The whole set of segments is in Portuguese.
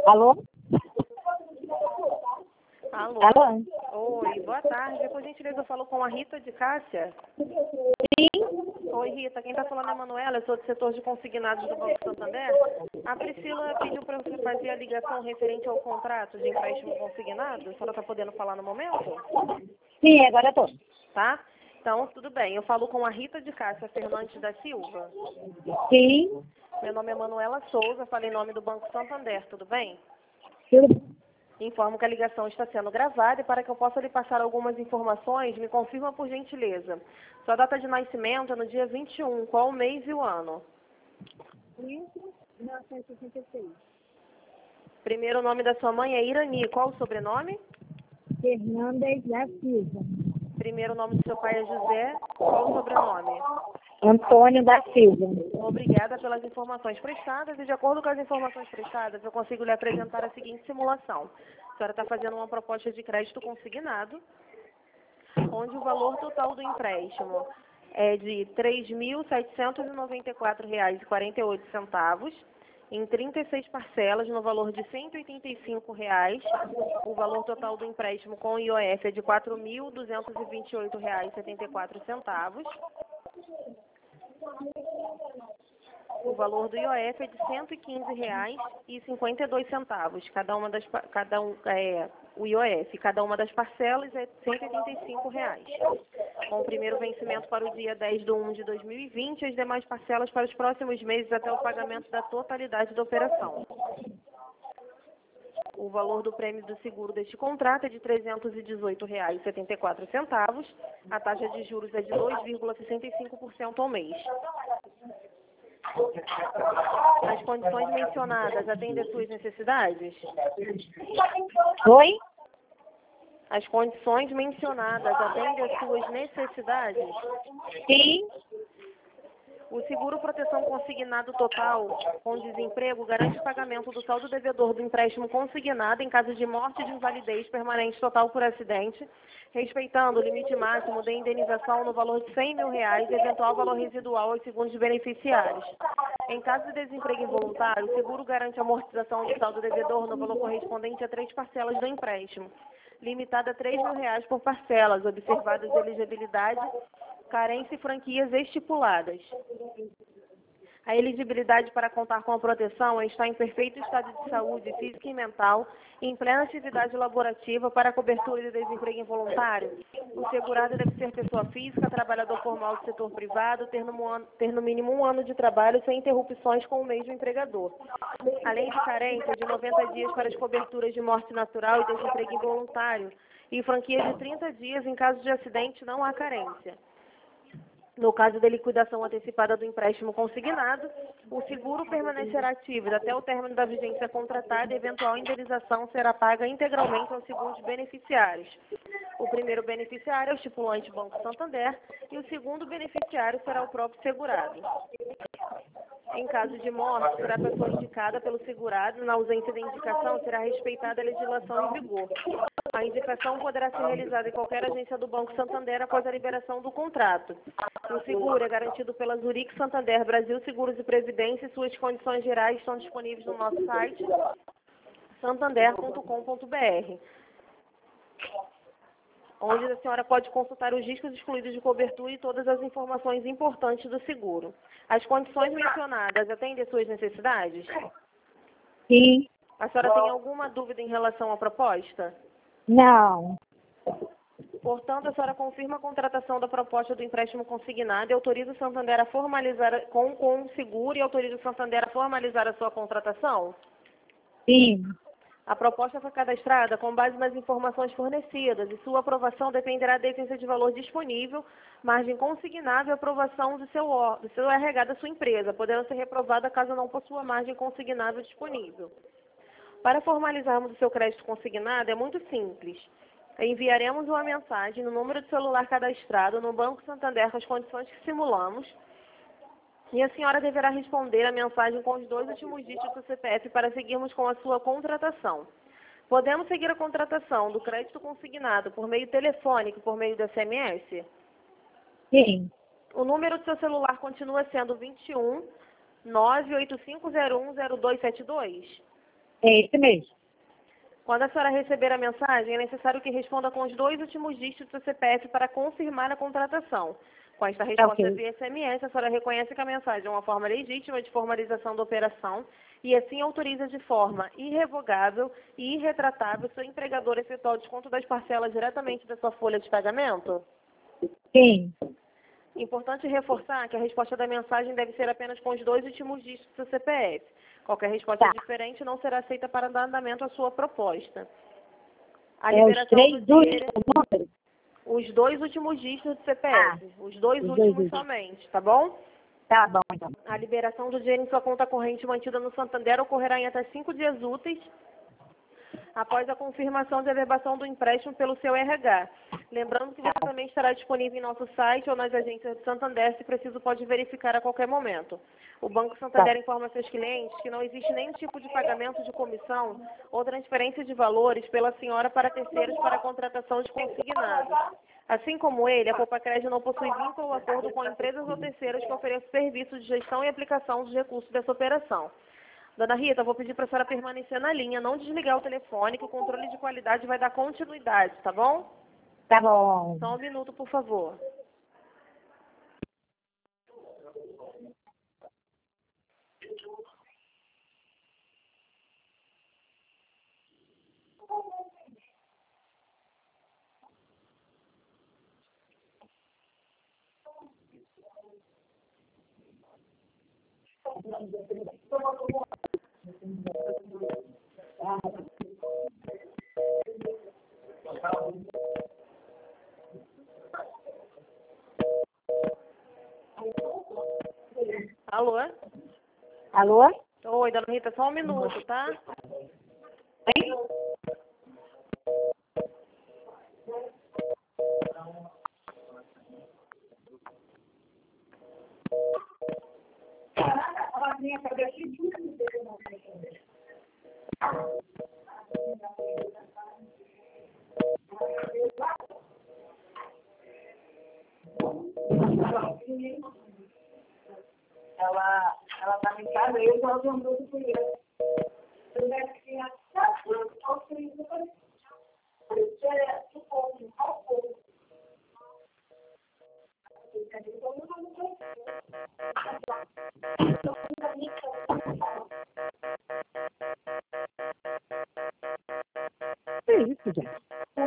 Alô? Alô? Alô? Oi, boa tarde. Por gentileza, eu falo com a Rita de Cássia. Sim? Oi, Rita. Quem está falando é a Manuela. Eu sou do setor de consignados do Banco Santander. A Priscila pediu para você fazer a ligação referente ao contrato de empréstimo consignado. A senhora está podendo falar no momento? Sim, agora eu tô. Tá? Então, tudo bem. Eu falo com a Rita de Cássia Fernandes da Silva. Sim? Meu nome é Manuela Souza. Falei em nome do Banco Santander. Tudo bem? Tudo. Informo que a ligação está sendo gravada e para que eu possa lhe passar algumas informações, me confirma por gentileza. Sua data de nascimento é no dia 21, qual o mês e o ano? 1966. Primeiro nome da sua mãe é Irani, qual o sobrenome? Fernandes da Silva. Primeiro nome do seu pai é José, qual o sobrenome? Antônio da Silva. Obrigada pelas informações prestadas e de acordo com as informações prestadas eu consigo lhe apresentar a seguinte simulação. A senhora está fazendo uma proposta de crédito consignado, onde o valor total do empréstimo é de R$ 3.794,48, em 36 parcelas, no valor de R$ 185,00. O valor total do empréstimo com IOF é de R$ 4.228,74. O valor do IOF é de R$ 115,52. O IOF, cada uma das parcelas é R$ 185,00. Com o primeiro vencimento para o dia 10/1 de 2020 e as demais parcelas para os próximos meses até o pagamento da totalidade da operação. O valor do prêmio do seguro deste contrato é de R$ 318,74. A taxa de juros é de 2,65% ao mês. As condições mencionadas atendem às suas necessidades? Oi? As condições mencionadas atendem às suas necessidades? Sim? O seguro proteção consignado total com desemprego garante o pagamento do saldo devedor do empréstimo consignado em caso de morte de invalidez permanente total por acidente, respeitando o limite máximo de indenização no valor de R$ 100.000 e eventual valor residual aos segundos beneficiários. Em caso de desemprego involuntário, o seguro garante a amortização do saldo devedor no valor correspondente a 3 parcelas do empréstimo, limitada a R$ 3.000 por parcelas, observadas a elegibilidade, carência e franquias estipuladas. A elegibilidade para contar com a proteção é estar em perfeito estado de saúde física e mental e em plena atividade laborativa para a cobertura de desemprego involuntário. O segurado deve ser pessoa física, trabalhador formal do setor privado, ter no mínimo 1 ano de trabalho sem interrupções com o mesmo empregador. Além de carência de 90 dias para as coberturas de morte natural e desemprego involuntário e franquia de 30 dias em caso de acidente, não há carência. No caso de liquidação antecipada do empréstimo consignado, o seguro permanecerá ativo até o término da vigência contratada e eventual indenização será paga integralmente aos segundos beneficiários. O primeiro beneficiário é o estipulante Banco Santander e o segundo beneficiário será o próprio segurado. Em caso de morte, será a pessoa indicada pelo segurado. Na ausência da indicação, será respeitada a legislação em vigor. A indicação poderá ser realizada em qualquer agência do Banco Santander após a liberação do contrato. O seguro é garantido pela Zurich Santander Brasil Seguros e Previdência e suas condições gerais estão disponíveis no nosso site santander.com.br, onde a senhora pode consultar os riscos excluídos de cobertura e todas as informações importantes do seguro. As condições mencionadas atendem às suas necessidades? Sim? A senhora tem alguma dúvida em relação à proposta? Não. Portanto, a senhora confirma a contratação da proposta do empréstimo consignado e autoriza o Santander a formalizar com o seguro e autoriza o Santander a formalizar a sua contratação? Sim. A proposta foi cadastrada com base nas informações fornecidas e sua aprovação dependerá da existência de valor disponível, margem consignável e aprovação do seu RH da sua empresa, podendo ser reprovada caso não possua margem consignável disponível. Para formalizarmos o seu crédito consignado é muito simples. Enviaremos uma mensagem no número de celular cadastrado no Banco Santander com as condições que simulamos e a senhora deverá responder a mensagem com os 2 últimos dígitos do CPF para seguirmos com a sua contratação. Podemos seguir a contratação do crédito consignado por meio telefônico e por meio do SMS? Sim. O número do seu celular continua sendo 21 985010272? É esse mesmo. Quando a senhora receber a mensagem, é necessário que responda com os 2 últimos dígitos do CPF para confirmar a contratação. Com esta resposta Ok. via SMS, a senhora reconhece que a mensagem é uma forma legítima de formalização da operação e assim autoriza de forma irrevogável e irretratável seu empregador a efetuar o desconto das parcelas diretamente da sua folha de pagamento? Sim. Importante reforçar que a resposta da mensagem deve ser apenas com os 2 últimos dígitos do CPF. Qualquer resposta Tá. diferente não será aceita para dar andamento à sua proposta. A É os liberação 3 do dinheiro, últimos números? os 2 últimos dígitos do CPF, Ah, os 2 os 2 últimos últimos. somente, tá bom? Tá bom, então. A liberação do dinheiro em sua conta corrente mantida no Santander ocorrerá em até 5 dias úteis após a confirmação de averbação do empréstimo pelo seu RH. Lembrando que você também estará disponível em nosso site ou nas agências de Santander, se preciso pode verificar a qualquer momento. O Banco Santander informa seus clientes que não existe nenhum tipo de pagamento de comissão ou transferência de valores pela senhora para terceiros para a contratação de consignados. Assim como ele, a Copacred não possui vínculo ou acordo com empresas ou terceiros que ofereçam serviços de gestão e aplicação dos recursos dessa operação. Dona Rita, vou pedir para a senhora permanecer na linha, não desligar o telefone, que o controle de qualidade vai dar continuidade, tá bom? Tá bom. Só um minuto, por favor. Alô? Alô? Oi, Dona Rita, só um minuto, tá? Ela tá em casa, eu já mandou por ele. Que isso, gente?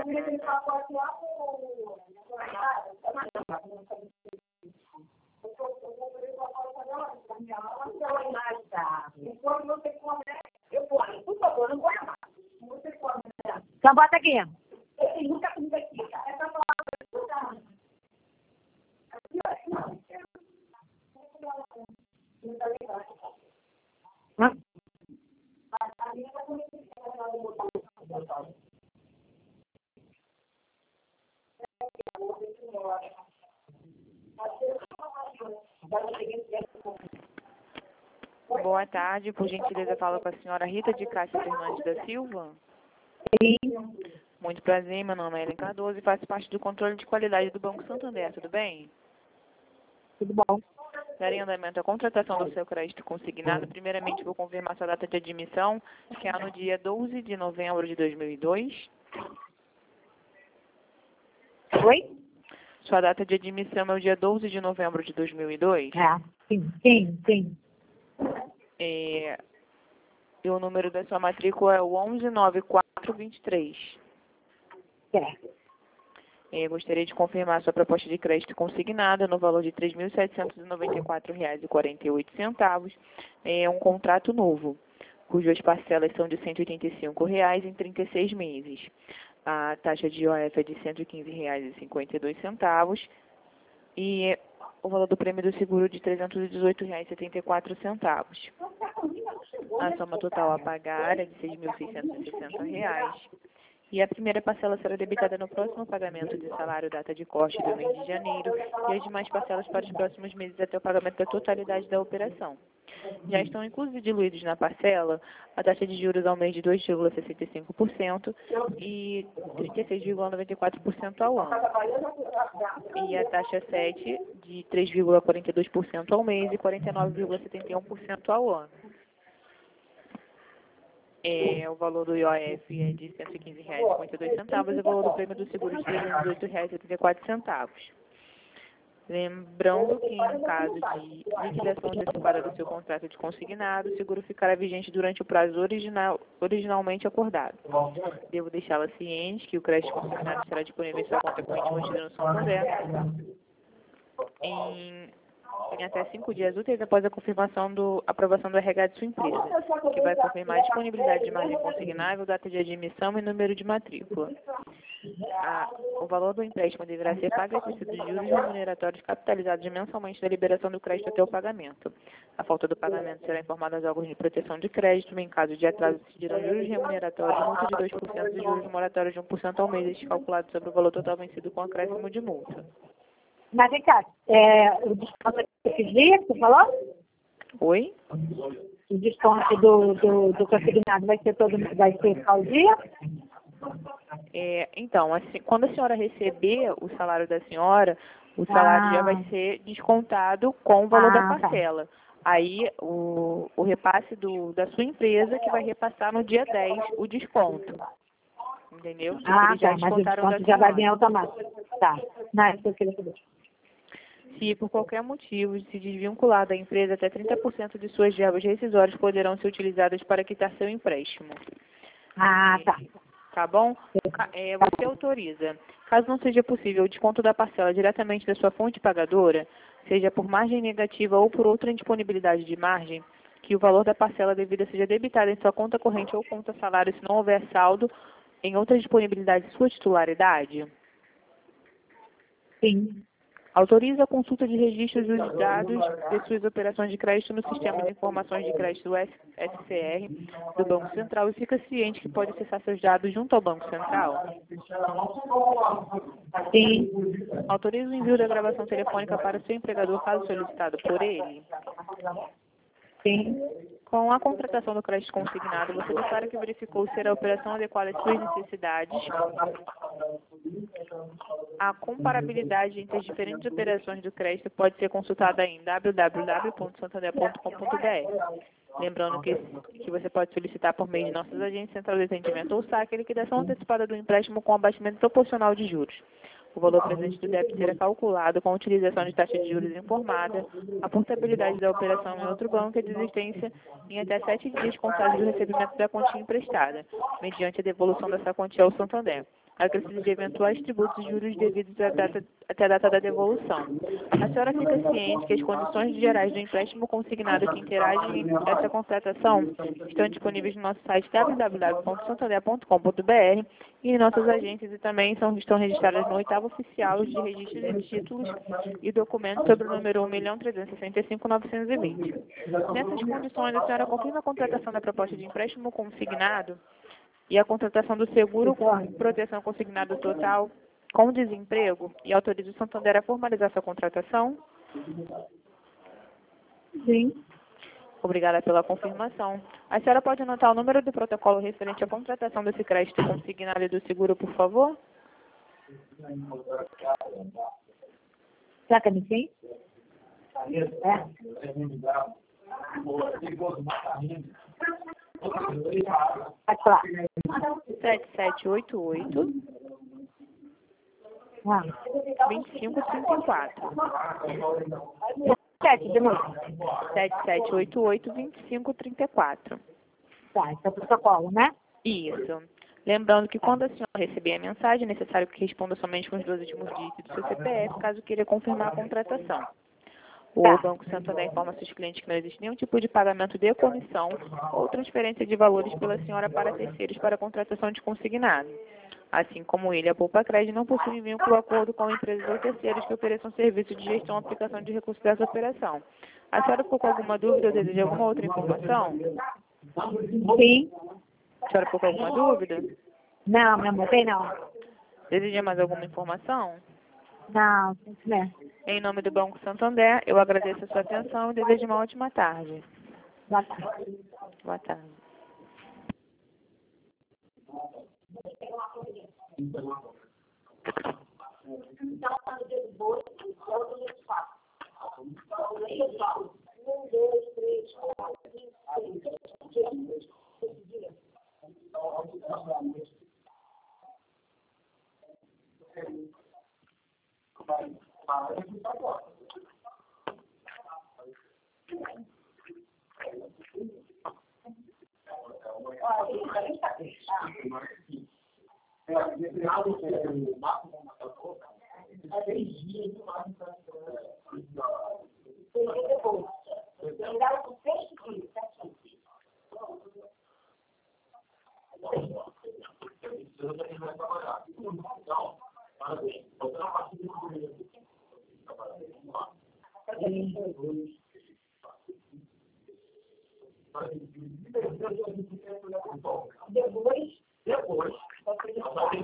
Então bota aqui. Hã? Boa tarde, por gentileza, falo com a senhora Rita de Cássia Fernandes da Silva. Sim. Muito prazer, meu nome é Ellen Cardoso e faço parte do controle de qualidade do Banco Santander, tudo bem? Tudo bom. Darei andamento à contratação do seu crédito consignado. Primeiramente, vou confirmar sua data de admissão, que é no dia 12 de novembro de 2002. Oi? Sua data de admissão é o dia 12 de novembro de 2002. É. Sim. E o número da sua matrícula é o 119423. Certo. Gostaria de confirmar sua proposta de crédito consignada no valor de R$ 3.794,48. É um contrato novo, cujas parcelas são de R$ 185,00 em 36 meses. A taxa de IOF é de R$ 115,52 e o valor do prêmio do seguro de R$ 318,74. A soma total a pagar é de R$ 6.660. E a primeira parcela será debitada no próximo pagamento de salário data de corte do mês de janeiro e as demais parcelas para os próximos meses até o pagamento da totalidade da operação. Já estão inclusos e diluídos na parcela a taxa de juros ao mês de 2,65% e 36,94% ao ano. E a taxa 7 de 3,42% ao mês e 49,71% ao ano. O valor do IOF é de R$ 115,52 e o valor do prêmio do seguro de R$ 318,74. Lembrando que, em caso de liquidação antecipada do seu contrato de consignado, o seguro ficará vigente durante o prazo originalmente acordado. Devo deixá-la ciente que o crédito consignado será disponível em sua conta corrente mantida no Santander em até 5 dias úteis após a aprovação do RH de sua empresa, que vai confirmar a disponibilidade de margem consignável, data de admissão e número de matrícula. O valor do empréstimo deverá ser pago a título de juros remuneratórios capitalizados mensalmente da liberação do crédito até o pagamento. A falta do pagamento será informada aos órgãos de proteção de crédito. Em caso de atraso, decidirão juros remuneratórios, multa de 2% e juros moratórios de 1% ao mês, calculado sobre o valor total vencido com acréscimo de multa. Mas vem cá, o desconto esse dia que você falou? Oi? O desconto do consignado vai ser qual dia? Então, assim, quando a senhora receber o salário da senhora, o salário já vai ser descontado com o valor da parcela. Aí, o repasse da sua empresa que vai repassar no dia 10 o desconto. Entendeu? Mas o desconto já vai vir automático. Tá. Não, isso eu queria saber. Se, por qualquer motivo, se desvincular da empresa, até 30% de suas verbas rescisórias poderão ser utilizadas para quitar seu empréstimo. Tá. Tá bom? Você autoriza, caso não seja possível o desconto da parcela diretamente da sua fonte pagadora, seja por margem negativa ou por outra indisponibilidade de margem, que o valor da parcela devida seja debitado em sua conta corrente ou conta salário se não houver saldo em outra disponibilidade de sua titularidade? Sim. Autoriza a consulta de registros dos dados de suas operações de crédito no Sistema de Informações de Crédito SCR do Banco Central e fica ciente que pode acessar seus dados junto ao Banco Central? Sim. Autoriza o envio da gravação telefônica para seu empregador caso solicitado por ele? Sim. Com a contratação do crédito consignado, você declara que verificou ser a operação adequada às suas necessidades. A comparabilidade entre as diferentes operações do crédito pode ser consultada em www.santander.com.br. Lembrando que você pode solicitar por meio de nossas agências Central de Atendimento ou SAC a liquidação antecipada do empréstimo com abatimento proporcional de juros. O valor presente do débito será calculado com a utilização de taxa de juros informada, a portabilidade da operação em outro banco e a desistência em até 7 dias contados do recebimento da quantia emprestada, mediante a devolução dessa quantia ao Santander, acrescido de eventuais tributos e juros devidos até a data da devolução. A senhora fica ciente que as condições gerais do empréstimo consignado que interagem essa contratação estão disponíveis no nosso site www.santander.com.br e em nossas agências e também estão registradas no 8º Oficial de Registros de Títulos e Documentos sobre o número 1.365.920. Nessas condições, a senhora confirma a contratação da proposta de empréstimo consignado e a contratação do seguro com proteção consignado total com desemprego e autoriza o Santander a formalizar sua contratação? Sim. Obrigada pela confirmação. A senhora pode anotar o número do protocolo referente à contratação desse crédito consignado e do seguro, por favor? Será que é sim? Pode falar. 7788 2534. 7 de novo. 7788 2534. Tá, esse é o protocolo, né? Isso. Lembrando que quando a senhora receber a mensagem, é necessário que responda somente com os 2 últimos dígitos do seu CPF, caso queira confirmar a contratação. O Banco Santander informa seus clientes que não existe nenhum tipo de pagamento de comissão ou transferência de valores pela senhora para terceiros para a contratação de consignado. Assim como ele, a Poupa Crédito não possui vínculo ou acordo com empresas ou terceiros que ofereçam serviço de gestão ou aplicação de recursos dessa operação. A senhora ficou com alguma dúvida ou deseja alguma outra informação? Sim. A senhora ficou com alguma dúvida? Não, meu amor, tem não. Deseja mais alguma informação? Não, tem que ver. Em nome do Banco Santander, eu agradeço a sua atenção e desejo uma ótima tarde. Boa tarde. Boa tarde. Depois